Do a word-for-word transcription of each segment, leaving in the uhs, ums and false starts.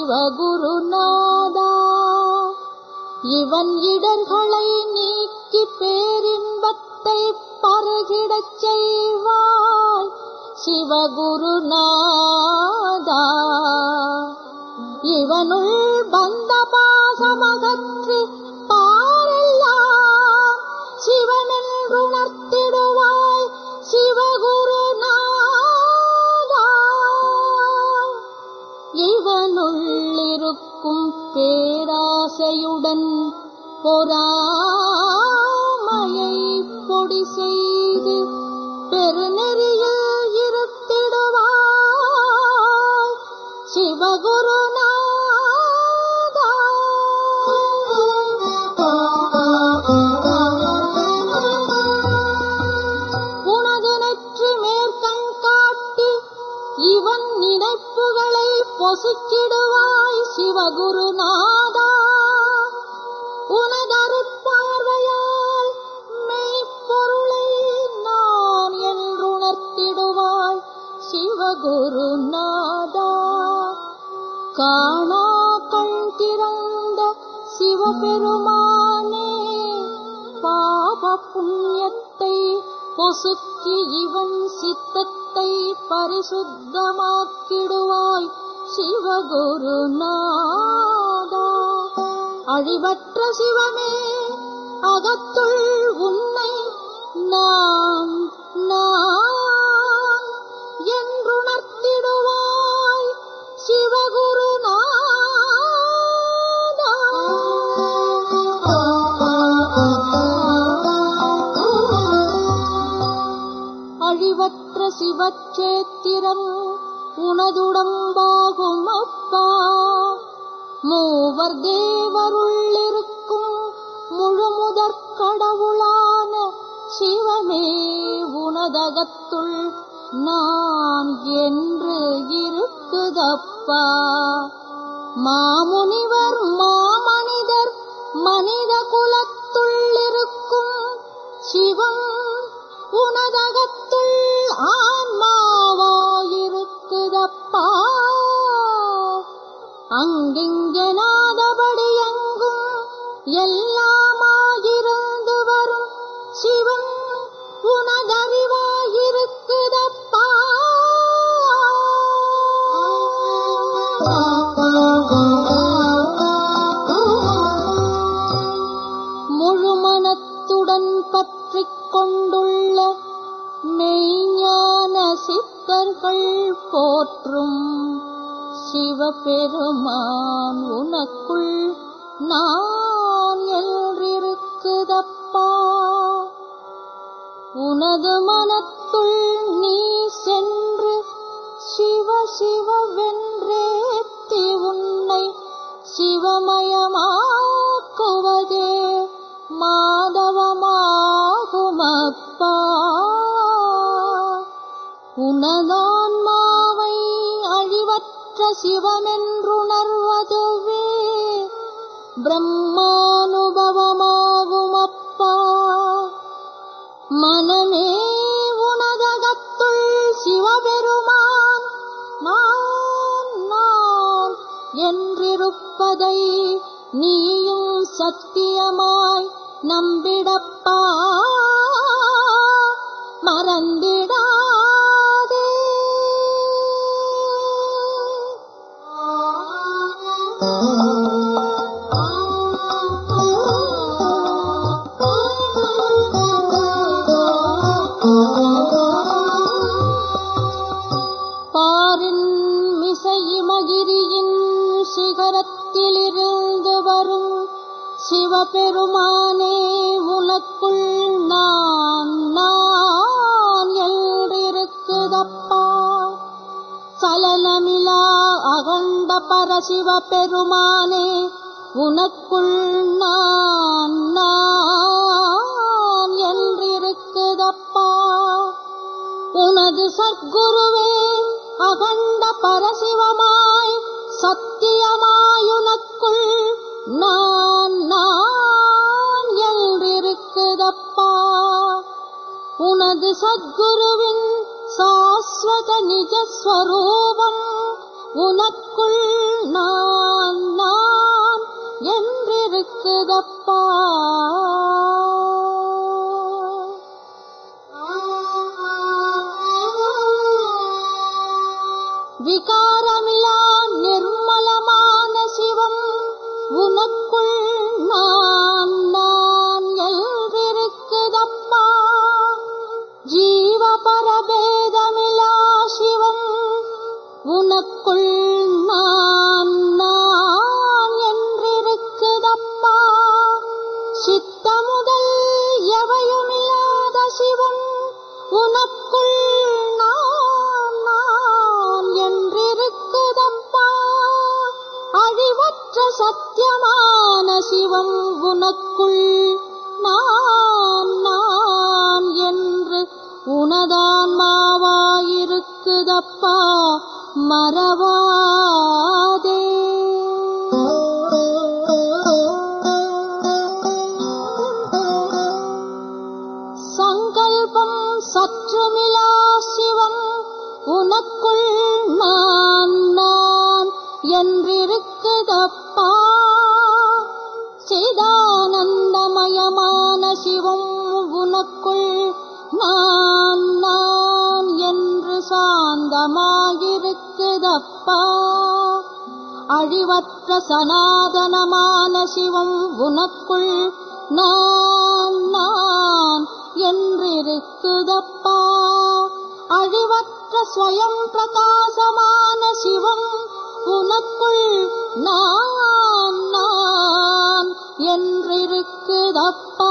சிவகுருநாதா. இவன் இடர்களை நீக்கி பேரின்பத்தை பருகிடச் செய்வாய் சிவகுருநாதா. இவனுள் பந்த பாசமகற்றி பாரெல்லாம் சிவனென்றுணர்த்திடுவாய் சிவகுருநாதா. இவனுள்ளிருக்கும் பேராசையுடன் பொறாமையை பொடி செய்து பெருநெறியில் இருத்திடுவாய் சிவகுருநாதா. உனது நெற்றி மேற்கண் காட்டி இவன் நினைப்புகளை பொசுக்கிடுவாய் சிவகுருநாதா. உனதருட்பார்வையால் மெய்ப்பொருளை நான் என்றுணர்த்திடுவாய் சிவகுருநாதா. காணா கண் திறந்த சிவபெருமானே, பாப புண்ணியத்தை பொசுக்கி இவன் சித்தத்தை பரிசுத்தமாக்கிடுவாய் சிவகுருநாதா. அழிவற்ற சிவமே, அகத்துள் உன்னை நான் நான் என்றுணர்த்திடுவாய் சிவகுருநாதா. அழிவற்ற சிவச்சேத்திரம் உனதுடம்பாகும் அப்பா. மூவர் தேவருள்ளிருக்கும் முழுமுதற் கடவுளான சிவமே, உனதகத்துள் நான் என்று இருக்குதப்பா. மாமுனிவர் மாமனிதர் மனித குலத்துள்ளிருக்கும் சிவம் உனதகத்துள் ஆன்மாவாயிருக்குதப்பா. அங்கிங்கெனாதபடி எங்கும் எல்லாமாயிருந்து வரும் சிவம் உனதறிவாயிருக்குதப்பா. முழுமனத்துடன் பற்றிக் கொண்டுள்ள மெய்ஞான சித்தர்கள் போற்றும் சிவபெருமான் உனக்குள் நான் என்றிருக்குதப்பா. உனது மனத்துள் நீ சென்று சிவ சிவவென்றேத்தி உன்னை சிவமயமாக்குவதே மாதவமாகுமப்பா. உனதான்மாவை அழிவற்ற சிவமென்றுணர்வதுவே பிரம்மானுபவமாகுமப்பா. மனமே, உனதகத்துள் சிவபெருமான் நான் நான் என்றிருப்பதை நீயும் சத்தியமாய் நம்பிடப்பா. மறந்திடாதே. பாரின் மிசையிமகிரியின் சிகரத்திலிருந்து வரும் சிவபெருமானே, உனக்குள் நான் நான் என்றிருக்குதப்பா. சலனமிலா அகண்ட பரசிவபெருமானே, உனக்குள் நான் நான் என்றிருக்குதப்பா. உனது சத்குருவே அகண்ட பரசிவமாய் சத்தியமாயுனக்குள் நான் நான் என்றிருக்குதப்பா. உனது சத்குருவின் சாஸ்வத நிஜஸ்வரூபம் உனக்குள் நான் சத்தியமான சிவம் உனக்குள் நான் நான் என்று உனதான்மாவாயிருக்குதப்பா, மறவாதே. சங்கல்பம் சற்றுமிலா சிவம் உனக்குள் நான் நான் என்றிருக்குதப்பா. சிதானந்தமயமான சிவம் உனக்குள் நான் நான் என்று சாந்தமாயிருக்குதப்பா. அழிவற்ற சனாதனமான சிவம் உனக்குள் நான் நான் என்றிருக்குதப்பா. அழிவற்ற ஸ்வயம் பிரகாசமான சிவம் உனக்குள் நான் நான் என்றிருக்குதப்பா.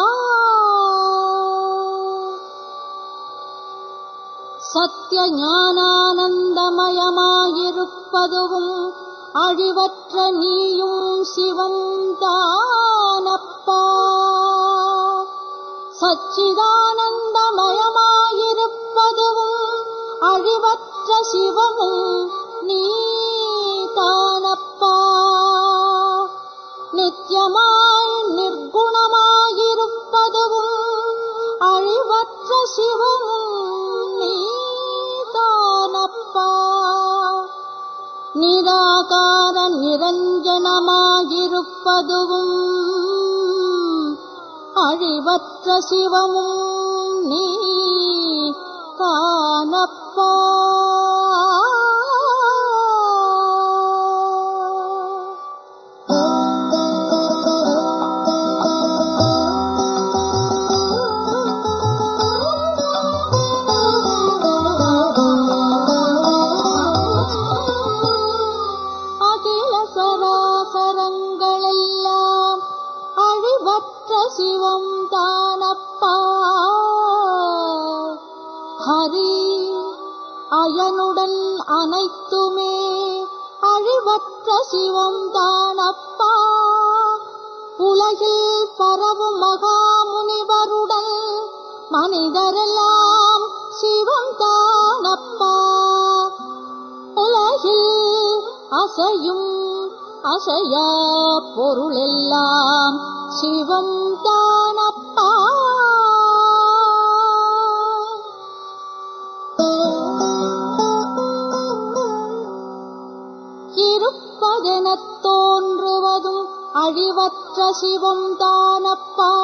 சத்திய ஞானானந்தமயமாயிருப்பதுவும் அழிவற்ற நீயும் சிவம் தானப்பா. சச்சிதானந்தமயமாயிருப்பதுவும் அழிவற்ற சிவமும் நீ தானப்பா. நித்தியமாய் நிர்குணமாயிருப்பதுவும் அழிவற்ற சிவமும் நீ தானப்பா. நிராகார நிரஞ்சனமாயிருப்பதுவும் அழிவற்ற சிவமும் நீ தானப்பா. சிவம் தானப்பா. ஹரி அயனுடன் அனைத்துமே அழிவற்ற சிவம் தானப்பா. உலகில் பரவும் மகாமுனிவருடன் மனிதரெல்லாம் சிவம் தானப்பா. உலகில் அசையும் அசையா பொருளெல்லாம் சிவம் தானப்பா. இருப்பதெனத் தோன்றுவதும் அழிவற்ற சிவம் தானப்பா.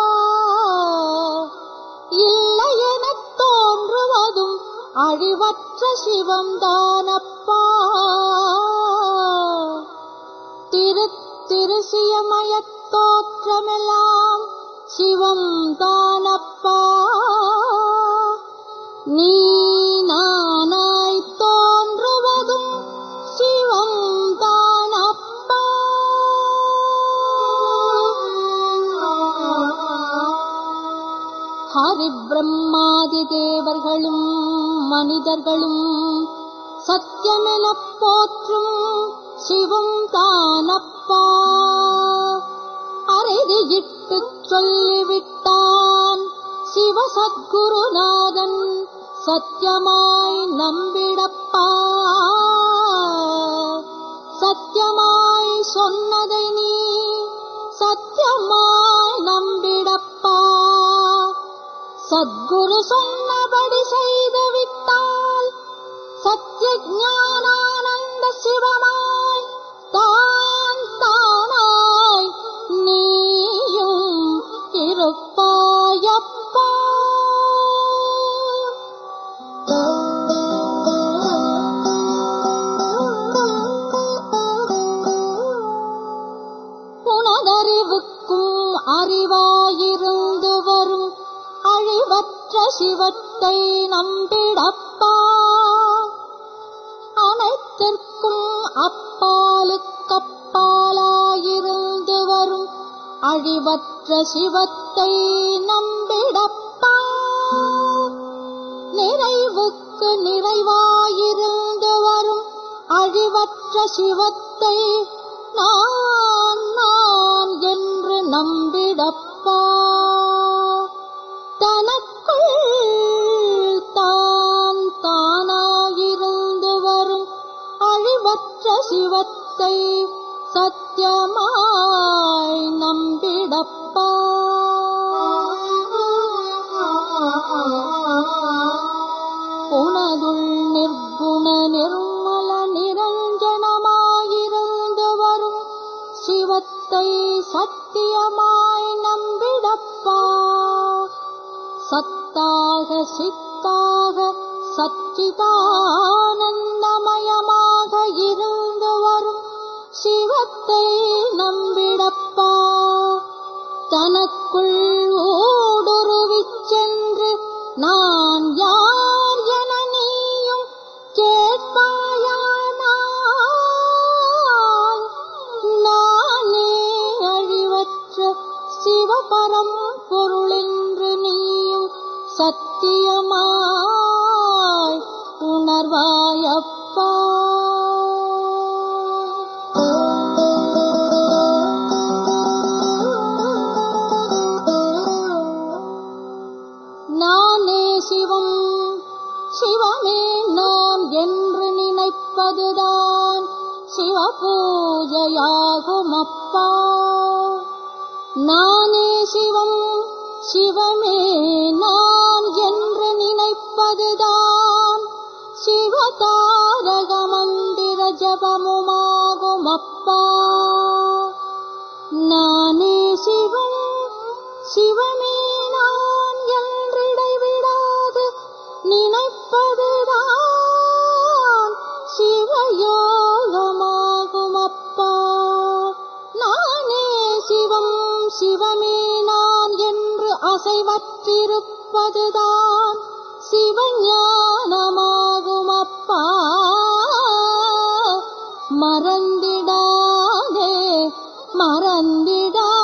இல்லையெனத் தோன்றுவதும் அழிவற்ற சிவம் தானப்பா. திரு திருசியமயத் தோற்றமெல்லாம் சிவம் தானப்பா. நீ நானாய் தோன்றுவதும் சிவம் தானப்பா. ஹரி பிரம்மாதி தேவர்களும் மனிதர்களும் சத்தியமெனப் போற்றும் சிவம் தானப்பா. அறைதியிட்டுச் சொல்லிவிட்டான் சிவசத்குருநாதன், சத்தியமாய் நம்பிடப்பா. சத்தியமாய் சொன்னதை நீ சத்தியமாய் நம்பிடப்பா. சத்குரு சொன்னபடி செய்து விட்டால் சத்திய ஞானானந்த சிவமாய் தான் தானாய் நீயும் இருப்பாயப்பா. உனதறிவுக்கும் அறிவாயிருந்து வரும் அழிவற்ற சிவத்தை நம்பிடப்பா. அனைத்திற்கும் அப்பாலுக்கப்பாலாயிருந்து வரும் அழிவற்ற சிவத்தை நம்பிடப்பா. நிறைவுக்கு நிறைவாயிருந்து வரும் அழிவற்ற சிவத்தை நான் நான் என்று நம்பிடப்பா. தனக்குள் தான் தானாயிருந்து வரும் அழிவற்ற சிவத்தை சத்தியமாய் நம்பிடப்பா. உனதுள் நிர்குண நிர்மல நிரஞ்சனமாயிருந்து வரும் சிவத்தை சத்தியமாய் நம்பிடப்பா. சத்தாக சித்தாக சச்சிதானந்தமயமாக இருந்து வரும் சிவத்தை நம்பிடப்பா. தனக்குள் ஊடுருவிச் சென்று நான் யார் என நீயும் கேட்பாயானால் நானே அழிவற்ற சிவபரம் பொருளென்று நீயும் சத்தியமாய் உணர்வாயப்பா. நானே சிவம் சிவமே நான் என்று நினைப்பதுதான் சிவபூஜையாகும் அப்பா. நானே சிவம் சிவமே நான் என்று நினைப்பதுதான் சிவதாரக மந்திர ஜபமுமாகும் அப்பா. நானே சிவம் சிவமே நான் என்றிடைவிடாது நினைப்பதுதான் சிவயோகமாகும் அப்பா. நானே சிவம் சிவமே நான் என்று அசைவற்றிருப்பதுதான் சிவஞானமாகும் அப்பா. மறந்திடாதே மறந்திடா